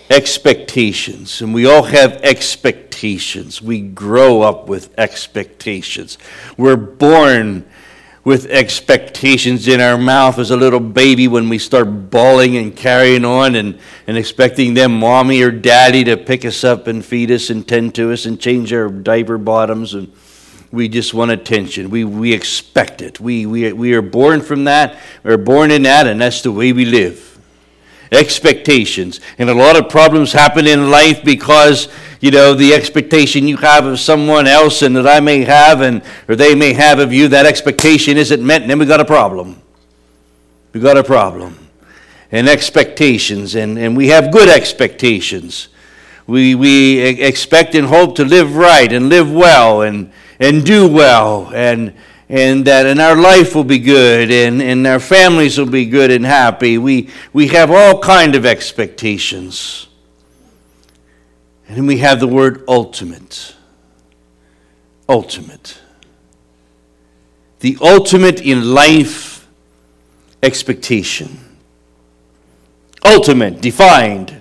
expectations. And we all have expectations. We grow up with expectations. We're born with expectations in our mouth as a little baby when we start bawling and carrying on and expecting them, mommy or daddy, to pick us up and feed us and tend to us and change our diaper bottoms. And we just want attention. We expect it. We are born from that. We're born in that, and that's the way we live. Expectations. And a lot of problems happen in life because, the expectation you have of someone else and that I may have or they may have of you, that expectation isn't met, and then we got a problem. We got a problem. And expectations, and we have good expectations. We expect and hope to live right and live well and do well and our life will be good and our families will be good and happy. We have all kind of expectations. And then we have the word ultimate. Ultimate. The ultimate in life expectation. Ultimate, defined.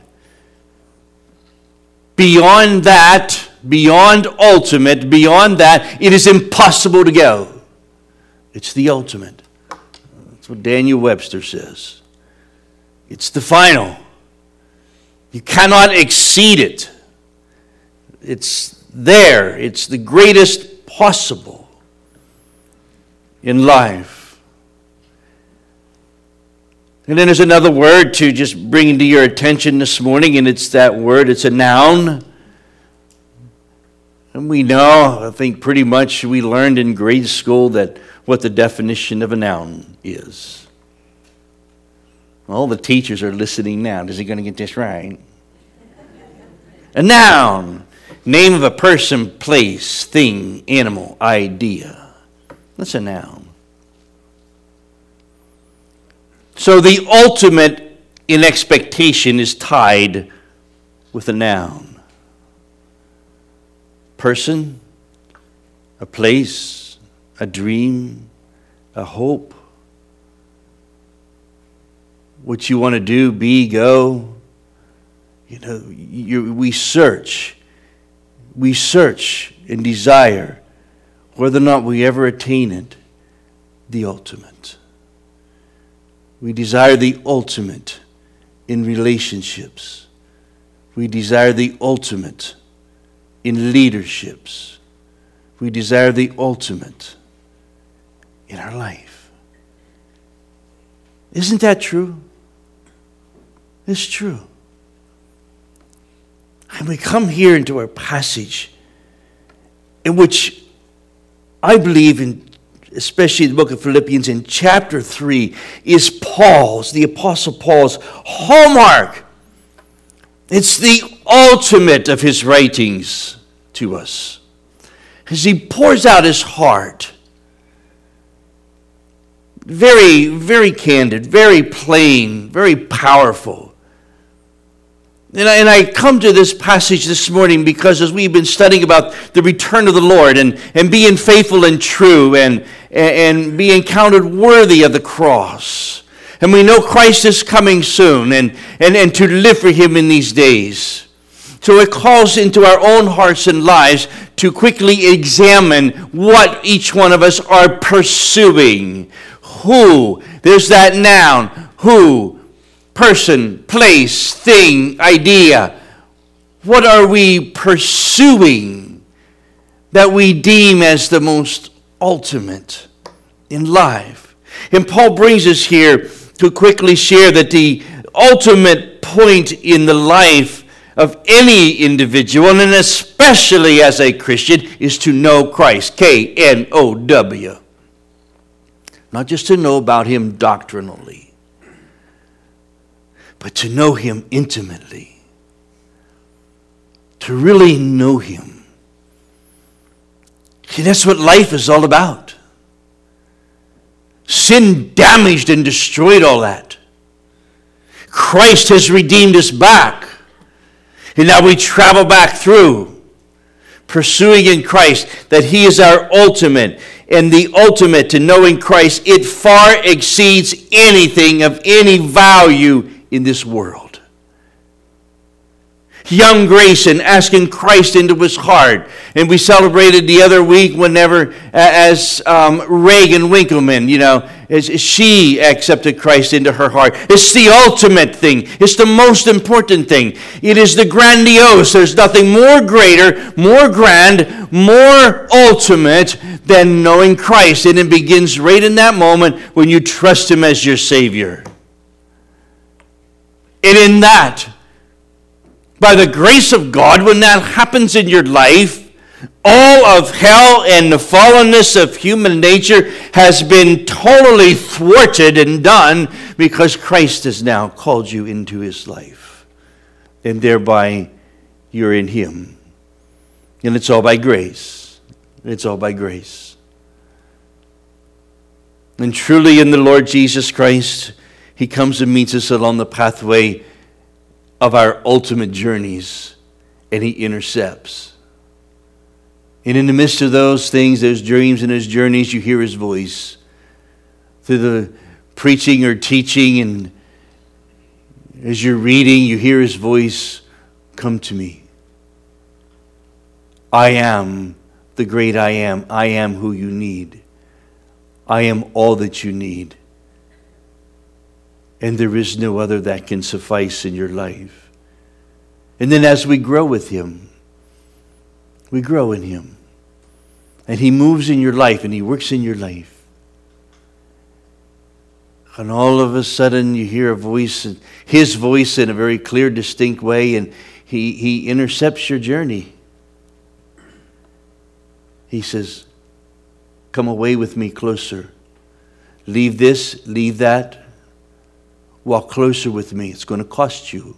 Beyond that, beyond ultimate, beyond that, it is impossible to go. It's the ultimate. That's what Daniel Webster says. It's the final. You cannot exceed it. It's there. It's the greatest possible in life. And then there's another word to just bring to your attention this morning, and it's that word. It's a noun. And we know, I think pretty much we learned in grade school that what the definition of a noun is. All the teachers are listening now. Is he going to get this right? A noun. Name of a person, place, thing, animal, idea. That's a noun. So the ultimate in expectation is tied with a noun. Person, a place, a dream, a hope. What you want to do, be, go. We search. We search and desire whether or not we ever attain it, the ultimate. We desire the ultimate in relationships. We desire the ultimate in leaderships. We desire the ultimate in our life. Isn't that true? It's true. And we come here into our passage in which I believe in, especially the book of Philippians in chapter 3, is the Apostle Paul's hallmark. It's the ultimate of his writings to us. As he pours out his heart, very, very candid, very plain, very powerful. And I come to this passage this morning because as we've been studying about the return of the Lord and being faithful and true and being counted worthy of the cross. And we know Christ is coming soon and to live for him in these days. So it calls into our own hearts and lives to quickly examine what each one of us are pursuing. Who? There's that noun. Who? Person, place, thing, idea. What are we pursuing that we deem as the most ultimate in life? And Paul brings us here to quickly share that the ultimate point in the life of any individual, and especially as a Christian, is to know Christ. K-N-O-W. Not just to know about him doctrinally, but to know him intimately. To really know him. See, that's what life is all about. Sin damaged and destroyed all that. Christ has redeemed us back. And now we travel back through, pursuing in Christ that he is our ultimate. And the ultimate to knowing Christ, it far exceeds anything of any value in this world. Young Grayson asking Christ into his heart. And we celebrated the other week whenever, as Reagan Winkleman, as she accepted Christ into her heart. It's the ultimate thing. It's the most important thing. It is the grandiose. There's nothing more greater, more grand, more ultimate than knowing Christ. And it begins right in that moment when you trust Him as your Savior. And in that, by the grace of God, when that happens in your life, all of hell and the fallenness of human nature has been totally thwarted and done because Christ has now called you into His life. And thereby, you're in Him. And it's all by grace. It's all by grace. And truly in the Lord Jesus Christ, He comes and meets us along the pathway of our ultimate journeys, and He intercepts. And in the midst of those things, those dreams and those journeys, you hear His voice. Through the preaching or teaching, and as you're reading, you hear His voice, come to me. I am the great I am. I am who you need. I am all that you need. And there is no other that can suffice in your life. And then as we grow with Him, we grow in Him. And He moves in your life and He works in your life. And all of a sudden you hear a voice, His voice in a very clear, distinct way, and He intercepts your journey. He says, come away with me closer. Leave this, leave that. Walk closer with me. It's going to cost you.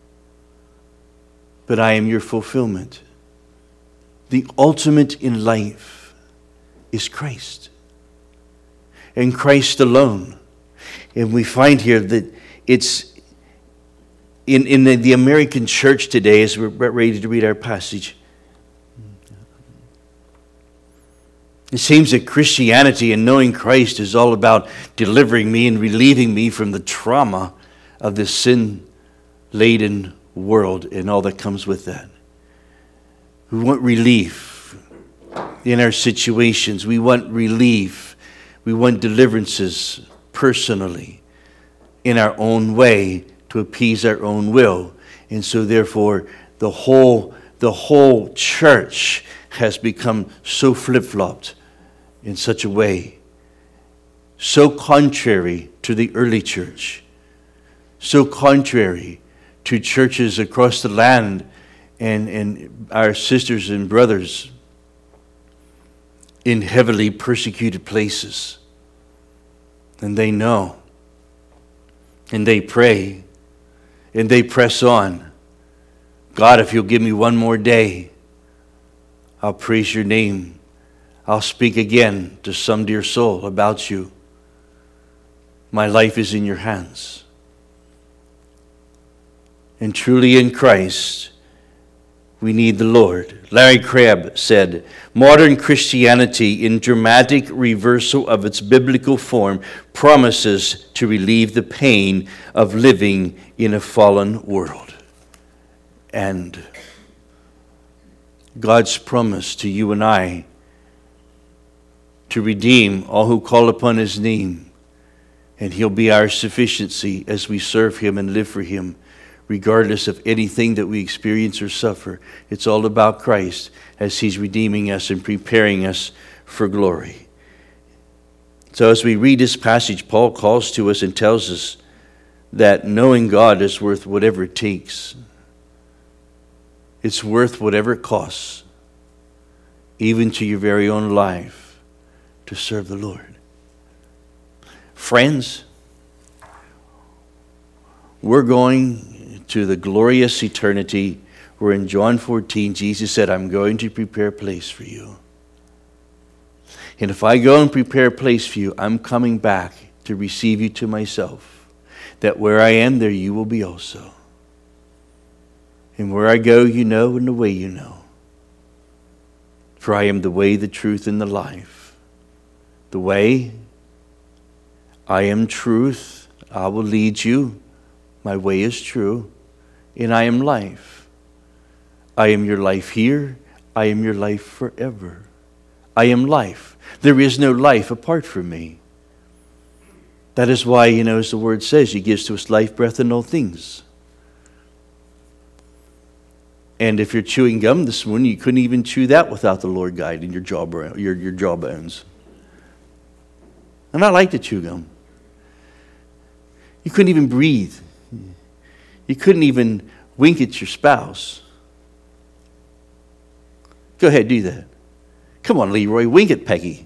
But I am your fulfillment. The ultimate in life is Christ. And Christ alone. And we find here that it's in the American church today, as we're ready to read our passage. It seems that Christianity and knowing Christ is all about delivering me and relieving me from the trauma of this sin-laden world and all that comes with that. We want relief in our situations. We want relief. We want deliverances personally in our own way to appease our own will. And so therefore, the whole church has become so flip-flopped in such a way, so contrary to the early church, so contrary to churches across the land and our sisters and brothers in heavily persecuted places. And they know, and they pray, and they press on. God, if you'll give me one more day, I'll praise your name. I'll speak again to some dear soul about you. My life is in your hands. And truly in Christ, we need the Lord. Larry Crabb said, modern Christianity, in dramatic reversal of its biblical form, promises to relieve the pain of living in a fallen world. And God's promise to you and I to redeem all who call upon His name, and He'll be our sufficiency as we serve Him and live for Him, regardless of anything that we experience or suffer. It's all about Christ as He's redeeming us and preparing us for glory. So as we read this passage, Paul calls to us and tells us that knowing God is worth whatever it takes. It's worth whatever it costs, even to your very own life, to serve the Lord. Friends, we're going to the glorious eternity where in John 14, Jesus said, I'm going to prepare a place for you. And if I go and prepare a place for you, I'm coming back to receive you to myself, that where I am, there you will be also. And where I go, you know, and the way you know. For I am the way, the truth, and the life. The way, I am truth. I will lead you. My way is true. And I am life. I am your life here. I am your life forever. I am life. There is no life apart from me. That is why, as the word says, He gives to us life, breath, and all things. And if you're chewing gum this morning, you couldn't even chew that without the Lord guiding your jawbones. And I like to chew gum. You couldn't even breathe. You couldn't even wink at your spouse. Go ahead, do that. Come on, Leroy, wink at Peggy.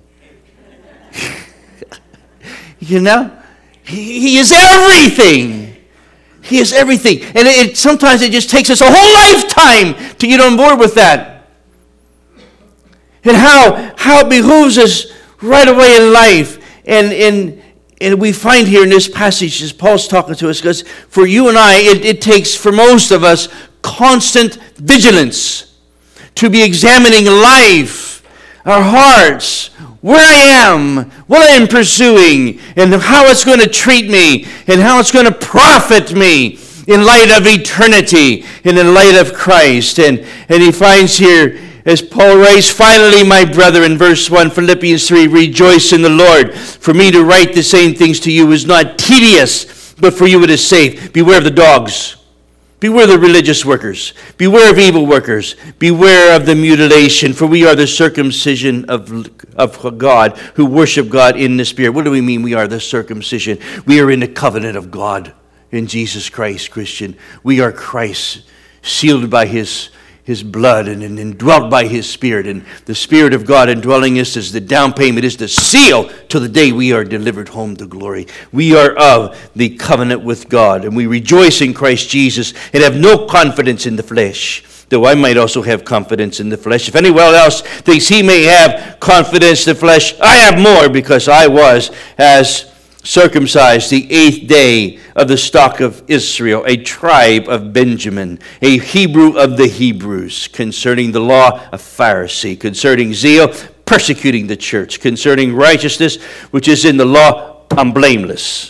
He is everything. He is everything. And sometimes it just takes us a whole lifetime to get on board with that. And how it behooves us right away in life. And we find here in this passage, as Paul's talking to us, because for you and I, it takes for most of us constant vigilance to be examining life, our hearts, where I am, what I am pursuing, and how it's going to treat me, and how it's going to profit me in light of eternity, and in light of Christ. And he finds here, as Paul writes, finally, my brother, in verse 1, Philippians 3, rejoice in the Lord. For me to write the same things to you is not tedious, but for you it is safe. Beware of the dogs. Beware of the religious workers. Beware of evil workers. Beware of the mutilation, for we are the circumcision of God, who worship God in the Spirit. What do we mean we are the circumcision? We are in the covenant of God in Jesus Christ, Christian. We are Christ, sealed by His blood and indwelt by His Spirit. And the Spirit of God indwelling us is the down payment, is the seal till the day we are delivered home to glory. We are of the covenant with God, and we rejoice in Christ Jesus and have no confidence in the flesh, though I might also have confidence in the flesh. If anyone else thinks he may have confidence in the flesh, I have more, because I was as circumcised the 8th day of the stock of Israel, a tribe of Benjamin, a Hebrew of the Hebrews, concerning the law, a Pharisee, concerning zeal, persecuting the church, concerning righteousness, which is in the law, I'm blameless.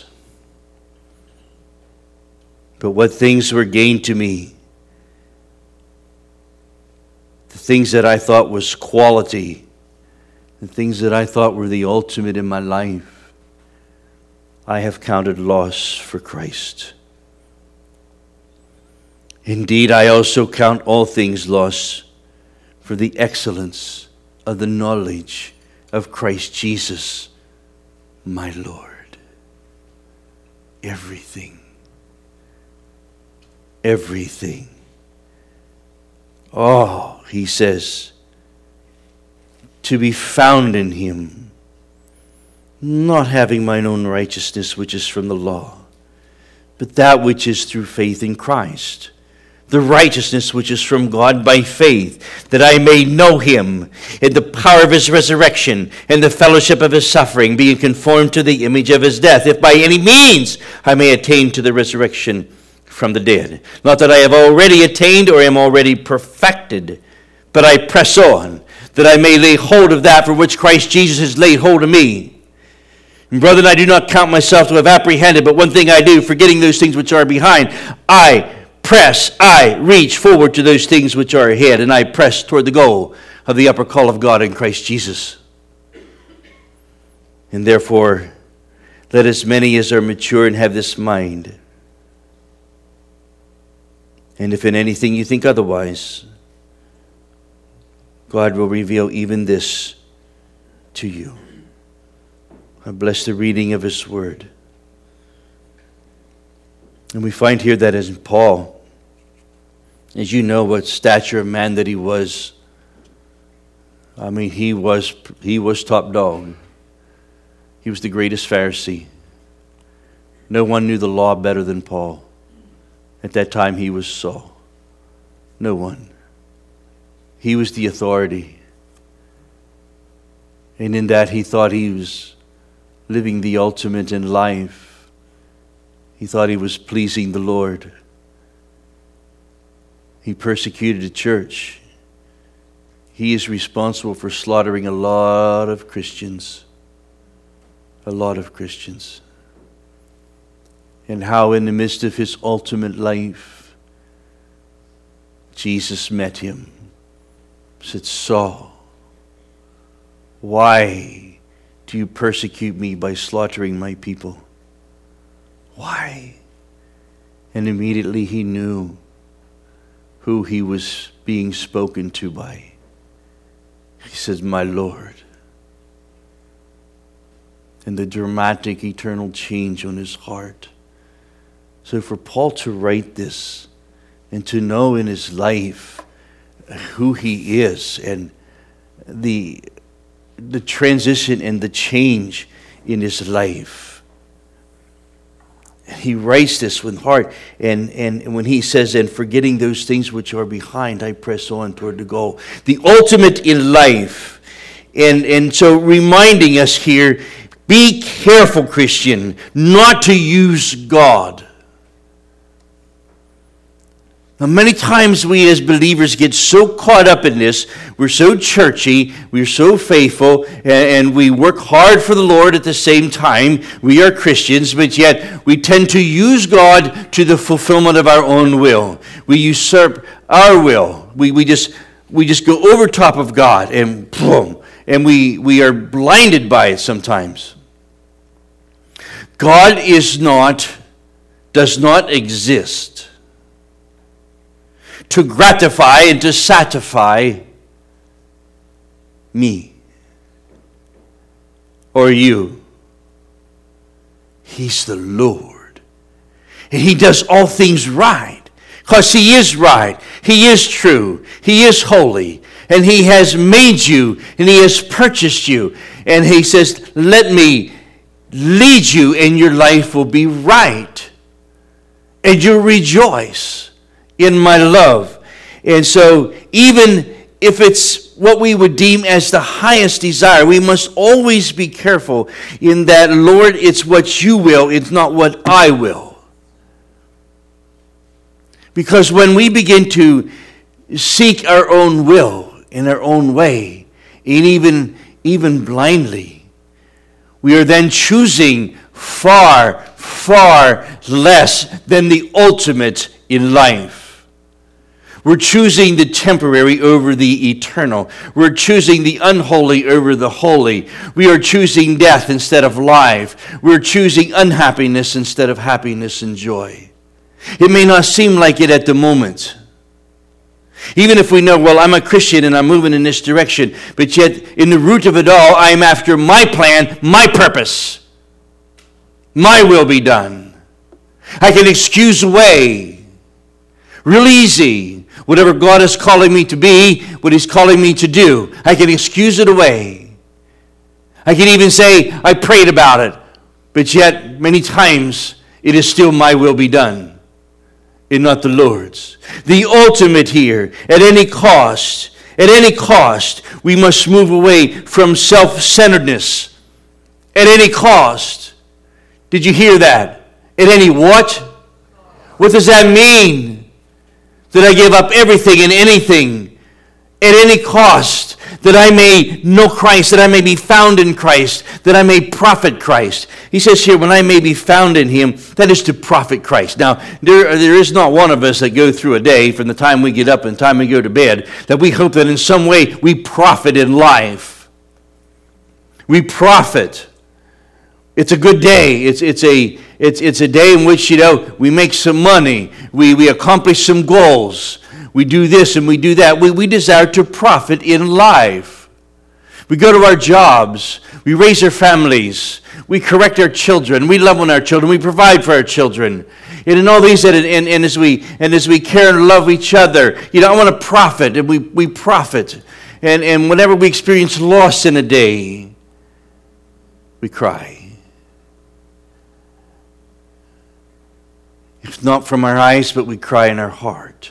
But what things were gained to me, the things that I thought was quality, the things that I thought were the ultimate in my life, I have counted loss for Christ. Indeed, I also count all things loss for the excellence of the knowledge of Christ Jesus, my Lord. Everything. Everything. Oh, he says, to be found in Him, not having mine own righteousness which is from the law, but that which is through faith in Christ, the righteousness which is from God by faith, that I may know Him in the power of His resurrection and the fellowship of His suffering, being conformed to the image of His death, if by any means I may attain to the resurrection from the dead. Not that I have already attained or am already perfected, but I press on, that I may lay hold of that for which Christ Jesus has laid hold of me. And brethren, I do not count myself to have apprehended, but one thing I do, forgetting those things which are behind, I reach forward to those things which are ahead, and I press toward the goal of the upper call of God in Christ Jesus. And therefore, let as many as are mature and have this mind. And if in anything you think otherwise, God will reveal even this to you. I bless the reading of His word. And we find here that as Paul, as you know what stature of man that he was, I mean, he was top dog. He was the greatest Pharisee. No one knew the law better than Paul. At that time he was Saul. No one. He was the authority. And in that he thought he was living the ultimate in life. He thought he was pleasing the Lord. He persecuted the church. He is responsible for slaughtering a lot of Christians. A lot of Christians. And how in the midst of his ultimate life, Jesus met him. Said, Saul, why do you persecute me by slaughtering my people? Why? And immediately he knew who he was being spoken to by. He says, my Lord. And the dramatic eternal change on his heart. So for Paul to write this and to know in his life who he is and the transition and the change in his life. He writes this with heart, and when he says, and forgetting those things which are behind, I press on toward the goal. The ultimate in life. And so reminding us here, be careful, Christian, not to use God. Now, many times we as believers get so caught up in this. We're so churchy, we're so faithful, and we work hard for the Lord at the same time. We are Christians, but yet we tend to use God to the fulfillment of our own will. We usurp our will. We just go over top of God, and boom, and we are blinded by it sometimes. God does not exist to gratify and to satisfy me or you. He's the Lord. And He does all things right. Because He is right. He is true. He is holy. And He has made you. And He has purchased you. And He says, let me lead you and your life will be right. And you'll rejoice in my love. And so even if it's what we would deem as the highest desire, we must always be careful in that, Lord, it's what you will, it's not what I will. Because when we begin to seek our own will in our own way, and even blindly, we are then choosing far, far less than the ultimate in life. We're choosing the temporary over the eternal. We're choosing the unholy over the holy. We are choosing death instead of life. We're choosing unhappiness instead of happiness and joy. It may not seem like it at the moment. Even if we know, well, I'm a Christian and I'm moving in this direction, but yet in the root of it all, I'm after my plan, my purpose. My will be done. I can excuse away real easy whatever God is calling me to be, what He's calling me to do. I can excuse it away. I can even say, I prayed about it, but yet many times it is still my will be done, and not the Lord's. The ultimate here, at any cost, we must move away from self-centeredness. At any cost. Did you hear that? At any what? What does that mean? That I give up everything and anything at any cost, that I may know Christ, that I may be found in Christ, that I may profit Christ. He says here, when I may be found in Him, that is to profit Christ. Now, there is not one of us that go through a day from the time we get up and the time we go to bed that we hope that in some way we profit in life. We profit. It's a good day. It's a day in which, we make some money. We accomplish some goals. We do this and we do that. We desire to profit in life. We go to our jobs. We raise our families. We correct our children. We love on our children. We provide for our children. And in all these, and as we care and love each other, I want to profit, and we profit. And whenever we experience loss in a day, we cry. If not from our eyes, but we cry in our heart.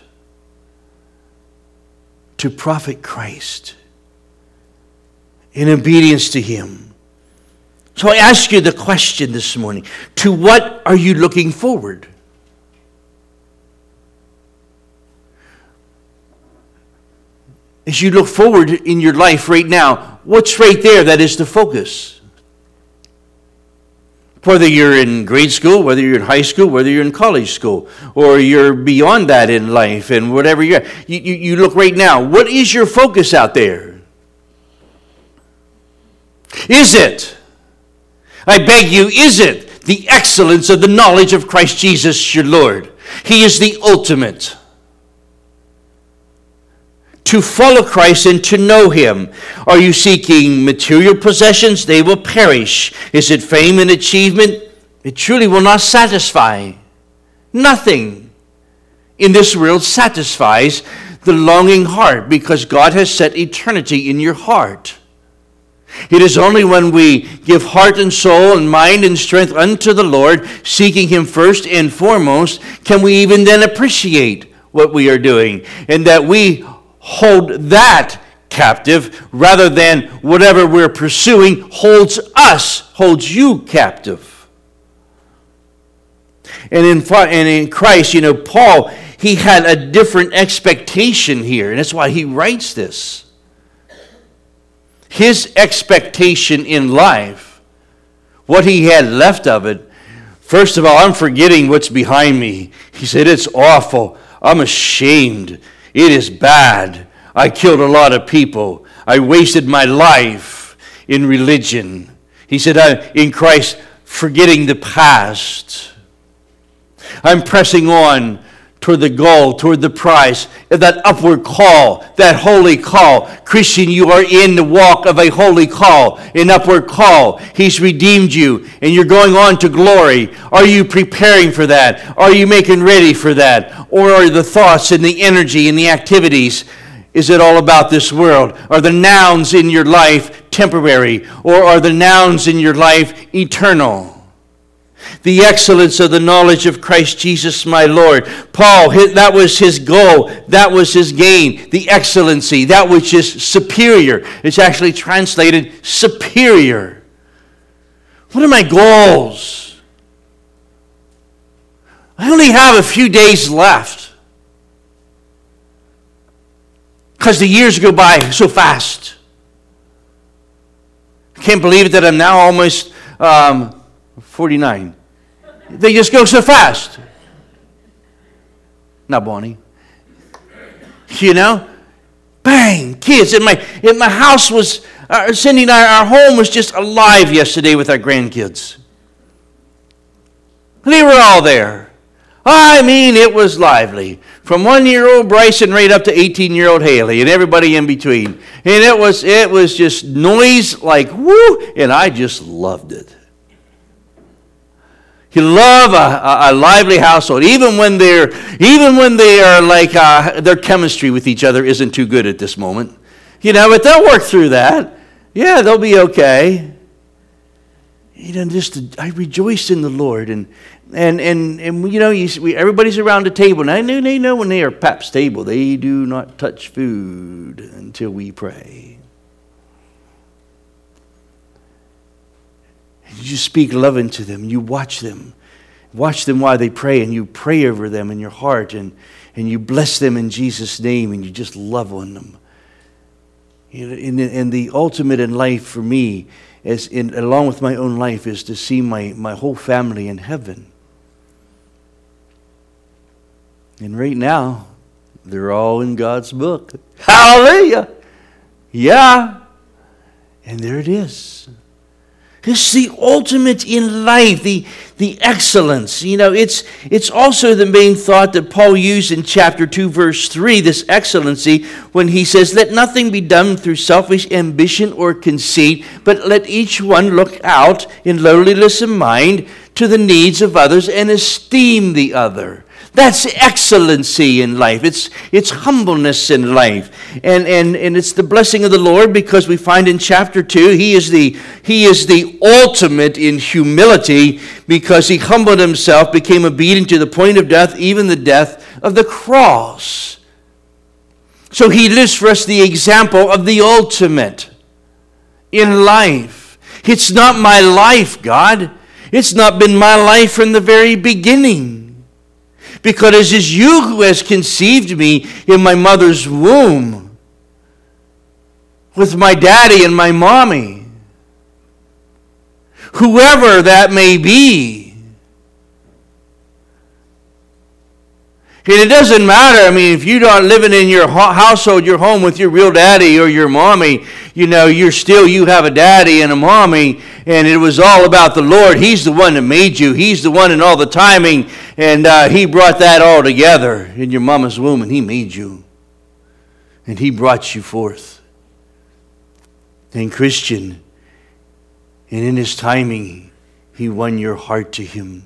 To profit Christ in obedience to Him. So I ask you the question this morning. To what are you looking forward? As you look forward in your life right now, what's right there that is the focus? Whether you're in grade school, whether you're in high school, whether you're in college school, or you're beyond that in life, and whatever you look right now, what is your focus out there? Is it, I beg you, is it the excellence of the knowledge of Christ Jesus your Lord? He is the ultimate. To follow Christ and to know Him. Are you seeking material possessions? They will perish. Is it fame and achievement? It truly will not satisfy. Nothing in this world satisfies the longing heart, because God has set eternity in your heart. It is only when we give heart and soul and mind and strength unto the Lord, seeking Him first and foremost, can we even then appreciate what we are doing, and that we hold that captive rather than whatever we're pursuing holds you captive. And in Christ, Paul, he had a different expectation here, and that's why he writes this. His expectation in life, what he had left of it, first of all, I'm forgetting what's behind me. He said, it's awful. I'm ashamed. It is bad. I killed a lot of people. I wasted my life in religion. He said, in Christ, forgetting the past. I'm pressing on toward the goal, toward the prize, that upward call, that holy call. Christian, you are in the walk of a holy call, an upward call. He's redeemed you, and you're going on to glory. Are you preparing for that? Are you making ready for that? Or are the thoughts and the energy and the activities, is it all about this world? Are the nouns in your life temporary, or are the nouns in your life eternal? The excellence of the knowledge of Christ Jesus my Lord. Paul, that was his goal. That was his gain. The excellency, that which is superior. It's actually translated superior. What are my goals? I only have a few days left, because the years go by so fast. I can't believe it that I'm now almost 49. They just go so fast. Not Bonnie. Bang, kids. And my house was, Cindy and our home was just alive yesterday with our grandkids. They were all there. I mean, it was lively. From 1-year-old Bryson right up to 18-year-old Haley and everybody in between. And it was just noise like woo, and I just loved it. You love a lively household, even when they are like their chemistry with each other isn't too good at this moment. But they'll work through that. Yeah, they'll be okay. I rejoice in the Lord, and everybody's around the table. And they know when they are Pap's table, they do not touch food until we pray. You speak love into them. You watch them. Watch them while they pray, and you pray over them in your heart, and you bless them in Jesus' name, and you just love on them. And the ultimate in life for me, along with my own life, is to see my whole family in heaven. And right now, they're all in God's book. Hallelujah! Yeah. And there it is. It's the ultimate in life, the excellence. It's also the main thought that Paul used in chapter 2, verse 3, this excellency, when he says, let nothing be done through selfish ambition or conceit, but let each one look out in lowliness of mind to the needs of others and esteem the other. That's excellency in life. It's humbleness in life. And it's the blessing of the Lord, because we find in chapter 2, He is the ultimate in humility, because He humbled Himself, became obedient to the point of death, even the death of the cross. So He lives for us the example of the ultimate in life. It's not my life, God. It's not been my life from the very beginning. Because it is you who has conceived me in my mother's womb, with my daddy and my mommy, whoever that may be. And it doesn't matter. I mean, if you're not living in your household, your home with your real daddy or your mommy, you have a daddy and a mommy, and it was all about the Lord. He's the one that made you. He's the one in all the timing, and He brought that all together in your mama's womb, and He made you. And He brought you forth. And Christian, and in His timing, He won your heart to Him.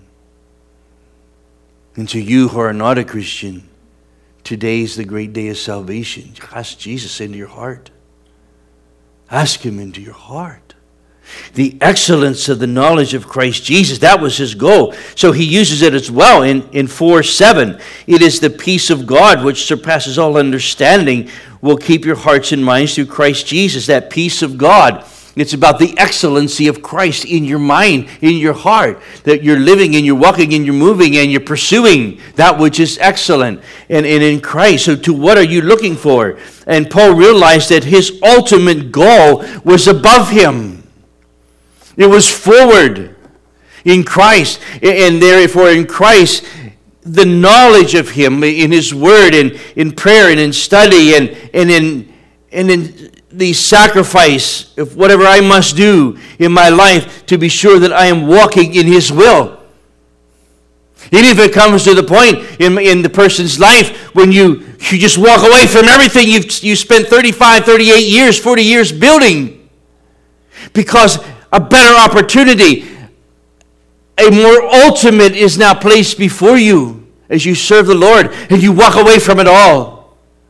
And to you who are not a Christian, today is the great day of salvation. Ask Jesus into your heart. Ask Him into your heart. The excellence of the knowledge of Christ Jesus, that was His goal. So He uses it as well in 4:7. It is the peace of God which surpasses all understanding will keep your hearts and minds through Christ Jesus. That peace of God. It's about the excellency of Christ in your mind, in your heart, that you're living and you're walking and you're moving and you're pursuing that which is excellent and in Christ. So to what are you looking for? And Paul realized that his ultimate goal was above him. It was forward in Christ. And therefore in Christ, the knowledge of Him in His Word and in prayer and in study and in the sacrifice of whatever I must do in my life to be sure that I am walking in His will. Even if it comes to the point in the person's life when you just walk away from everything you spent 35, 38 years, 40 years building, because a better opportunity, a more ultimate is now placed before you as you serve the Lord and you walk away from it all.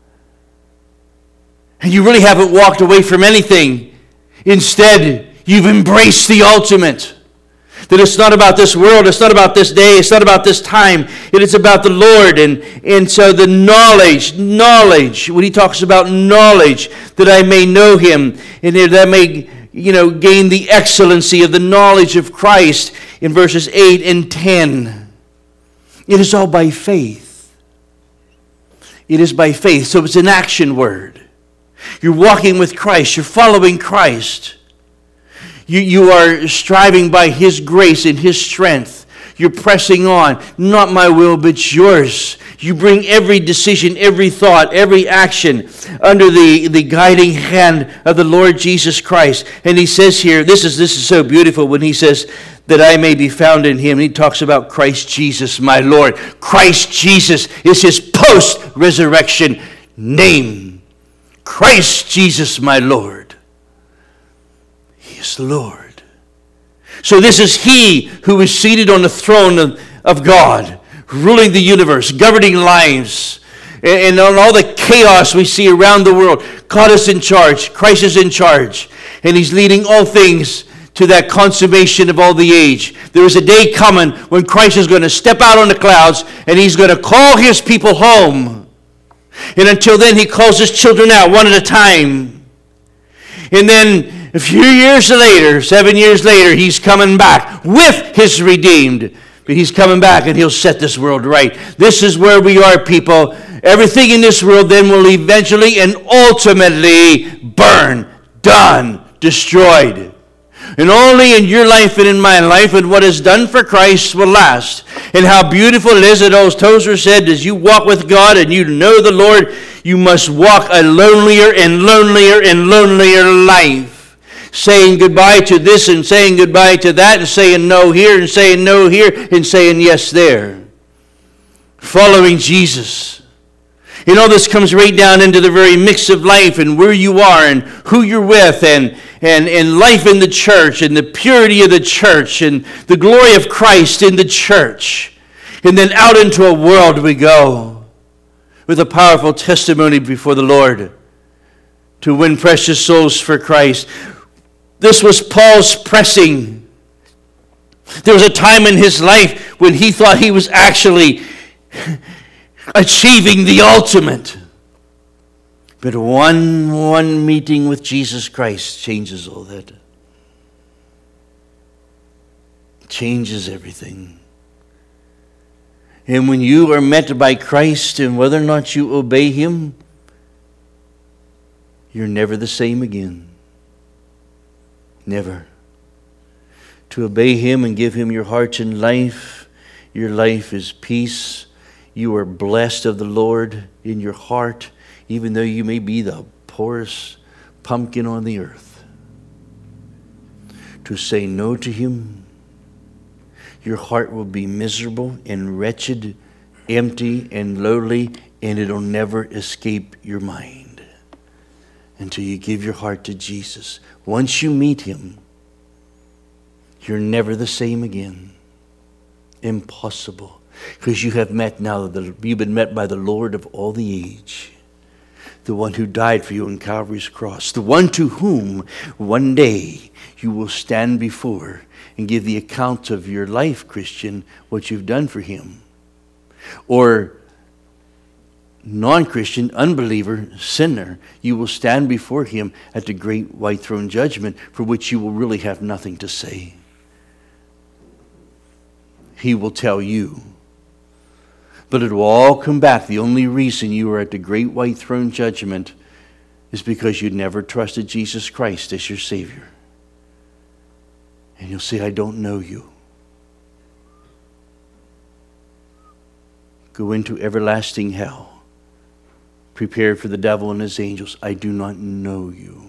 And you really haven't walked away from anything. Instead, you've embraced the ultimate. That it's not about this world, it's not about this day, it's not about this time. It is about the Lord. And so the knowledge, when he talks about knowledge, that I may know Him, and that I may gain the excellency of the knowledge of Christ in verses 8 and 10. It is all by faith. It is by faith. So it's an action word. You're walking with Christ. You're following Christ. You are striving by His grace and His strength. You're pressing on. Not my will, but yours. You bring every decision, every thought, every action under the guiding hand of the Lord Jesus Christ. And he says here, this is so beautiful when he says that I may be found in Him. He talks about Christ Jesus, my Lord. Christ Jesus is His post-resurrection name. Christ Jesus, my Lord. He is Lord. So this is He who is seated on the throne of God, ruling the universe, governing lives, and on all the chaos we see around the world. God is in charge. Christ is in charge. And He's leading all things to that consummation of all the age. There is a day coming when Christ is going to step out on the clouds and He's going to call His people home. And until then, He calls His children out one at a time. And then a few years later, 7 years later, He's coming back with His redeemed. But He's coming back and He'll set this world right. This is where we are, people. Everything in this world then will eventually and ultimately burn, done, destroyed. And only in your life and in my life and what is done for Christ will last. And how beautiful it is that old Tozer said, as you walk with God and you know the Lord, you must walk a lonelier and lonelier and lonelier life. Saying goodbye to this and saying goodbye to that and saying no here and saying no here and saying yes there. Following Jesus. And all this comes right down into the very mix of life and where you are and who you're with and life in the church and the purity of the church and the glory of Christ in the church. And then out into a world we go with a powerful testimony before the Lord to win precious souls for Christ. This was Paul's pressing. There was a time in his life when he thought he was actually achieving the ultimate. But one meeting with Jesus Christ changes all that. Changes everything. And when you are met by Christ and whether or not you obey Him, you're never the same again. Never. to obey Him and give Him your heart and life. Your life is peace. You are blessed of the Lord in your heart, even though you may be the poorest pumpkin on the earth. To say no to Him, your heart will be miserable and wretched, empty and lowly, and it'll never escape your mind until you give your heart to Jesus. Once you meet Him, you're never the same again. Impossible. Because you have met now, you've been met by the Lord of all the age. The one who died for you on Calvary's cross. The one to whom one day you will stand before and give the account of your life, Christian, what you've done for Him. Or non-Christian, unbeliever, sinner, you will stand before Him at the great white throne judgment, for which you will really have nothing to say. He will tell you. But it will all come back. The only reason you are at the great white throne judgment is because you never trusted Jesus Christ as your Savior. And you'll say, I don't know you. Go into everlasting hell, prepared for the devil and his angels. I do not know you.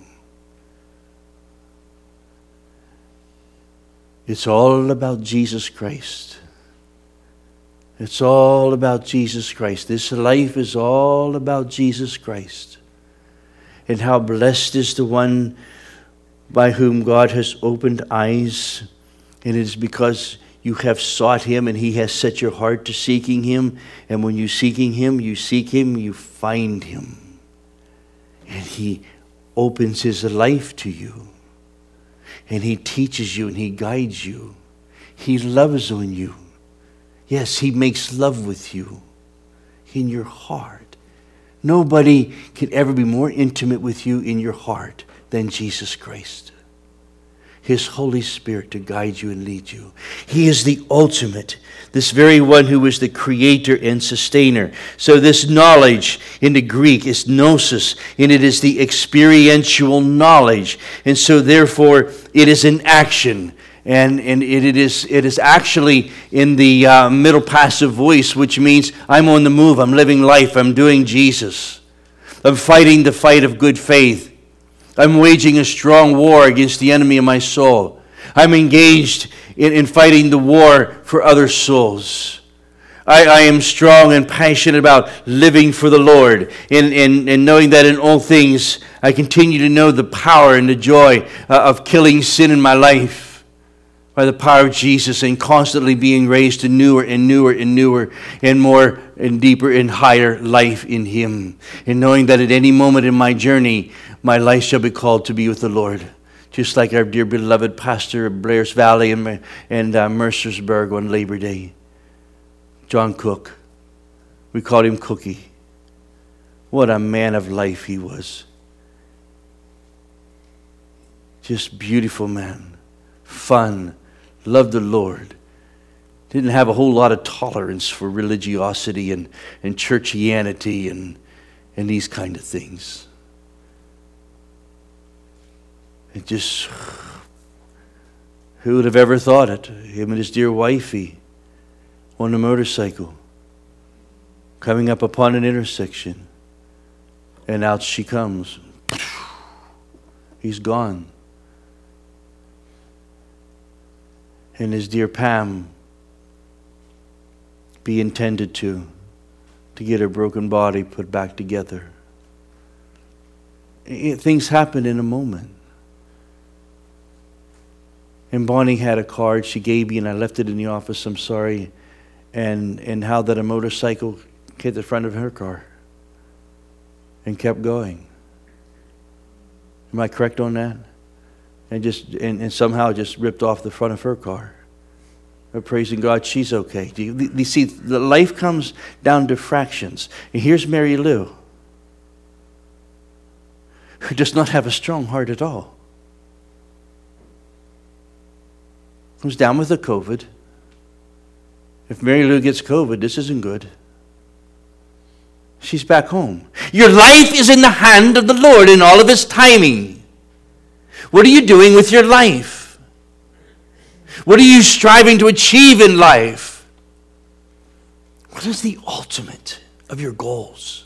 It's all about Jesus Christ. It's all about Jesus Christ. This life is all about Jesus Christ. And how blessed is the one by whom God has opened eyes. And it is because you have sought Him and He has set your heart to seeking Him. And when you seek Him, you find Him. And He opens His life to you. And He teaches you and He guides you. He loves on you. Yes, He makes love with you in your heart. Nobody can ever be more intimate with you in your heart than Jesus Christ. His Holy Spirit to guide you and lead you. He is the ultimate, this very one who is the creator and sustainer. So this knowledge in the Greek is gnosis, and it is the experiential knowledge. And so therefore it is an action. And it is actually in the middle passive voice, which means I'm on the move, I'm living life, I'm doing Jesus. I'm fighting the fight of good faith. I'm waging a strong war against the enemy of my soul. I'm engaged in fighting the war for other souls. I am strong and passionate about living for the Lord and knowing that in all things I continue to know the power and the joy of killing sin in my life. By the power of Jesus, and constantly being raised to newer and newer and newer and more and deeper and higher life in Him. And knowing that at any moment in my journey, my life shall be called to be with the Lord. Just like our dear beloved pastor of Blair's Valley and Mercersburg on Labor Day. John Cook. We called him Cookie. What a man of life he was. Just beautiful man. Fun. Loved the Lord. Didn't have a whole lot of tolerance for religiosity and churchianity and these kind of things. It just, who would have ever thought it? Him and his dear wifey on a motorcycle coming up upon an intersection, and out she comes. He's gone. And his dear Pam be intended to get her broken body put back together. Things happen in a moment. And Bonnie had a card she gave me, and I left it in the office, I'm sorry, and how that a motorcycle hit the front of her car and kept going. Am I correct on that? And somehow just ripped off the front of her car. But praising God, she's okay. You see, the life comes down to fractions. And here's Mary Lou, who does not have a strong heart at all. Comes down with the COVID. If Mary Lou gets COVID, this isn't good. She's back home. Your life is in the hand of the Lord in all of His timing. What are you doing with your life? What are you striving to achieve in life? What is the ultimate of your goals?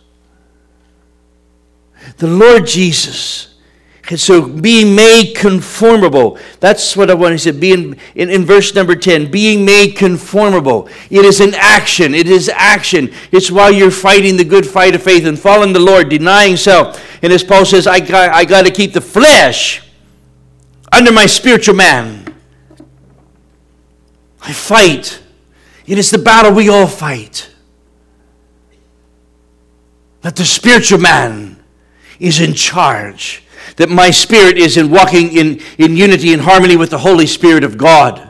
The Lord Jesus. And so being made conformable. That's what I want to say. Being in verse number 10. Being made conformable. It is an action. It is action. It's while you're fighting the good fight of faith and following the Lord, denying self. And as Paul says, I got to keep the flesh under my spiritual man. I fight. It is the battle we all fight. That the spiritual man is in charge. That my spirit is walking in unity and harmony with the Holy Spirit of God.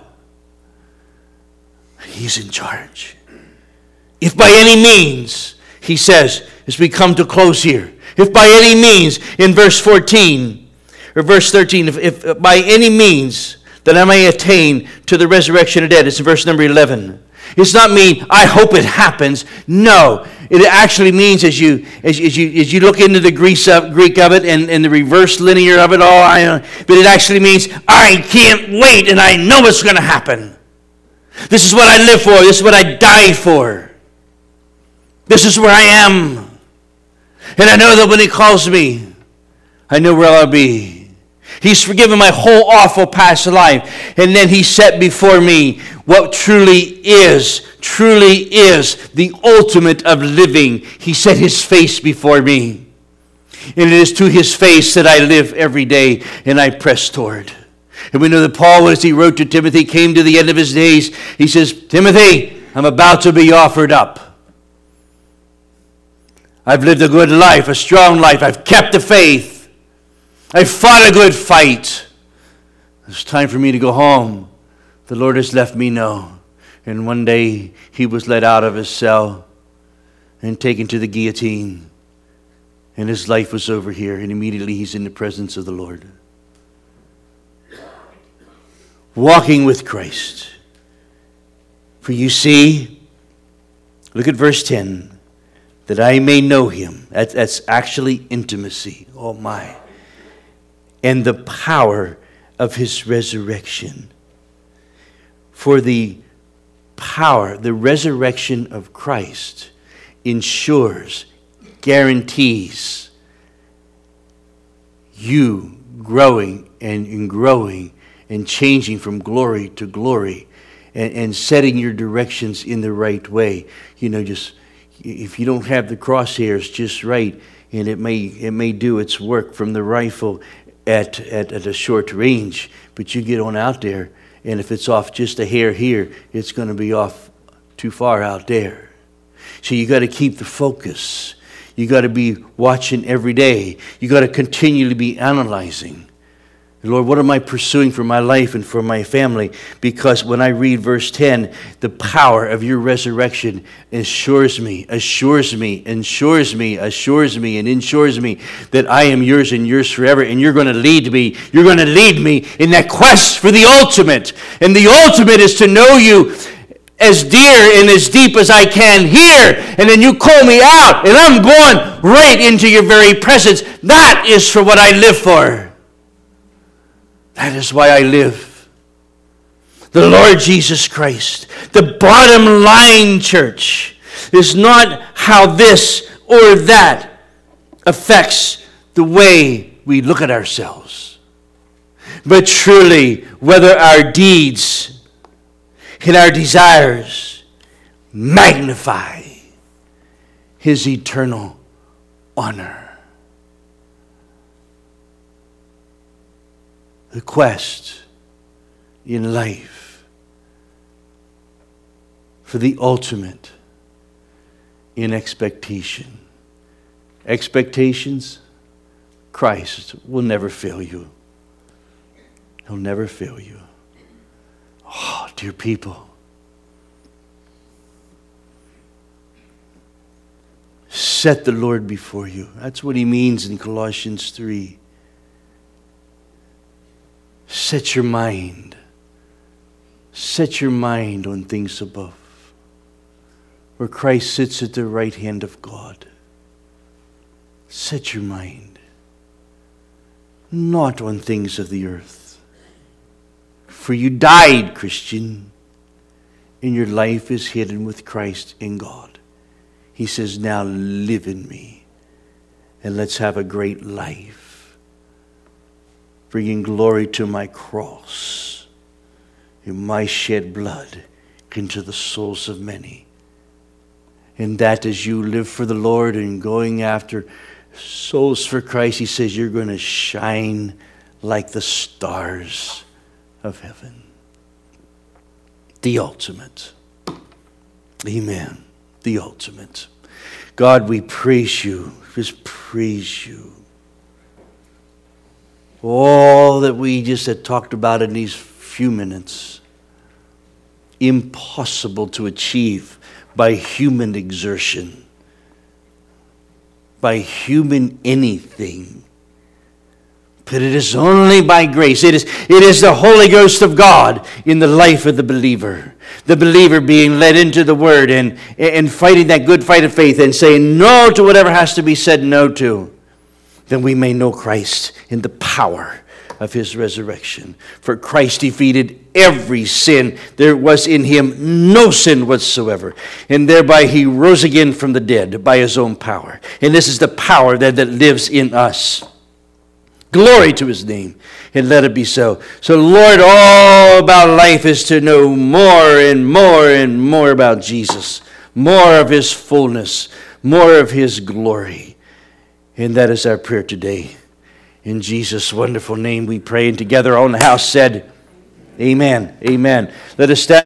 He's in charge. If by any means, he says, as we come to close here, if by any means, in verse 14, or verse 13, if by any means that I may attain to the resurrection of the dead, it's in verse number 11. It's not mean, I hope it happens. No, it actually means as you look into the Greek of it and the reverse linear of it all, but it actually means I can't wait and I know it's going to happen. This is what I live for. This is what I died for. This is where I am. And I know that when he calls me, I know where I'll be. He's forgiven my whole awful past life. And then he set before me what truly is the ultimate of living. He set his face before me. And it is to his face that I live every day and I press toward. And we know that Paul, as he wrote to Timothy, came to the end of his days. He says, Timothy, I'm about to be offered up. I've lived a good life, a strong life. I've kept the faith. I've fought a good fight. It's time for me to go home. The Lord has left me know. And one day he was let out of his cell and taken to the guillotine. And his life was over here. And immediately he's in the presence of the Lord. Walking with Christ. For you see, look at verse 10. That I may know him. That's actually intimacy. Oh my. And the power of his resurrection. For the power, the resurrection of Christ ensures, guarantees you growing and changing from glory to glory and setting your directions in the right way. You know, just if you don't have the crosshairs just right, and it may do its work from the rifle at a short range, but you get on out there, and if it's off just a hair here, it's going to be off too far out there. So you got to keep the focus. You got to be watching every day. You got to continually be analyzing. Lord, what am I pursuing for my life and for my family? Because when I read verse 10, the power of your resurrection assures me, and ensures me that I am yours and yours forever. And you're going to lead me. You're going to lead me in that quest for the ultimate. And the ultimate is to know you as dear and as deep as I can here. And then you call me out, and I'm going right into your very presence. That is for what I live for. That is why I live. The Lord Jesus Christ. The bottom line, church, is not how this or that affects the way we look at ourselves, but truly whether our deeds and our desires magnify his eternal honor. The quest in life for the ultimate in expectation. Expectations, Christ will never fail you. He'll never fail you. Oh, dear people. Set the Lord before you. That's what he means in Colossians 3. Set your mind. Set your mind on things above, where Christ sits at the right hand of God. Set your mind. Not on things of the earth. For you died, Christian, and your life is hidden with Christ in God. He says, now live in me, and let's have a great life, bringing glory to my cross and my shed blood into the souls of many. And that as you live for the Lord and going after souls for Christ, he says you're going to shine like the stars of heaven. The ultimate. Amen. The ultimate. God, we praise you. Just praise you. All that we just had talked about in these few minutes, impossible to achieve by human exertion, by human anything. But it is only by grace. It is the Holy Ghost of God in the life of the believer. The believer being led into the Word and fighting that good fight of faith and saying no to whatever has to be said no to. Then we may know Christ in the power of his resurrection. For Christ defeated every sin. There was in him no sin whatsoever. And thereby he rose again from the dead by his own power. And this is the power that lives in us. Glory to his name, and let it be so. So, Lord, all about life is to know more and more and more about Jesus, more of his fullness, more of his glory. And that is our prayer today. In Jesus' wonderful name we pray, and together all in the house said, Amen. Amen. Let us stand.